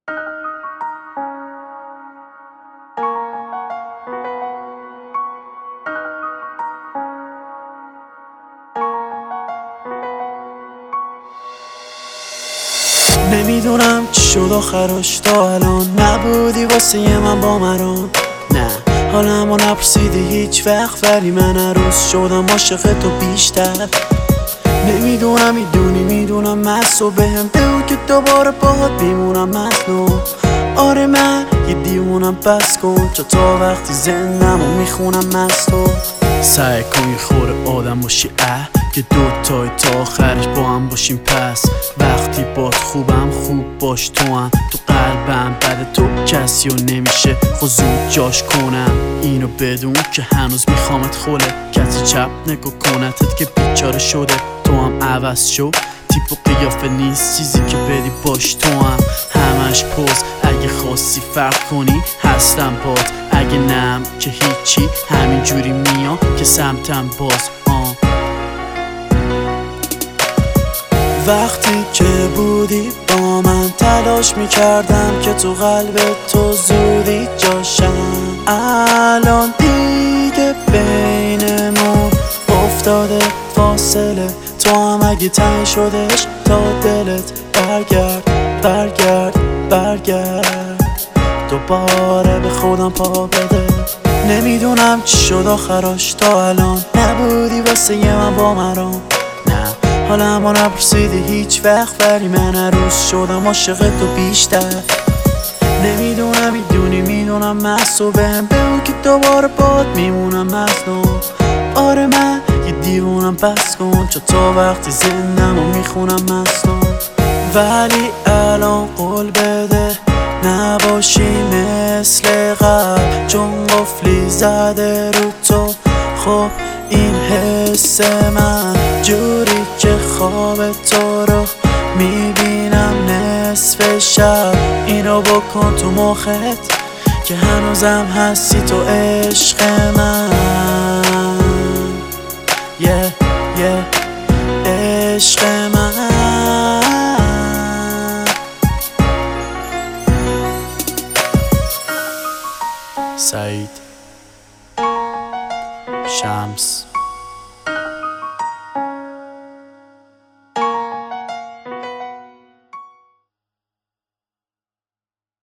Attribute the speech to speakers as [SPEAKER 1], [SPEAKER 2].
[SPEAKER 1] نمیدونم چی شد آخرش تا الان نبودی واسه من با مرام. نه حالمو نپرسیدی هیچ وقت ولی من عروس شدم عاشق تو بیشتر. نمیدونم میدونم مست بهم بگو که دوباره باهات میمونم مظلوم. آره من یه دیوونم بس کن چون تا وقتی زندم و میخونم مست تو. سعی کن یه خوره آدم باشی که دوتای تا آخرش با هم باشیم. پس وقتی باد خوبم خوب باش تو هم تو قلبم بعد تو کسی رو نمیشه زود جاش کنم. اینو بدون که هنوز میخوامت خوله کسی چپ نگو کنتت که بیچاره شده. تو هم عوض شو تیپ و قیافه نیست چیزی که بدی باش تو هم همش پوز. اگه خواستی فرق کنی هستم باد اگه نم که هیچی همین جوری میام که سمتم باز. وقتی که بودی با من تلاش میکردم که تو قلب تو زودی جاشم. الان دیگه بینمون افتاده فاصله تو هم اگه تنگ شدش تا دلت برگرد دوباره به خودم پا بده. نمیدونم چی شد آخرش تا الان نبودی واسه من با مرام. نه حالمو نپرسیدی هیچ وقت ولی من عروس شدم عاشق تو بیشتر. نمیدونم میدونم مست بهم بگو که دوباره باهات میمونم مظلوم. آره من یه دیوونم بس کن چون تا وقتی زندم و میخونم مظلوم. ولی الان قول بده نباشی مثل قبل چون قفلی زده رو تو. خب این حس من جوری که خواب تو رو میبینم نصف شب. اینو بکن تو مخت که هنوزم هستی تو عشق من. عشق من. سعید شمس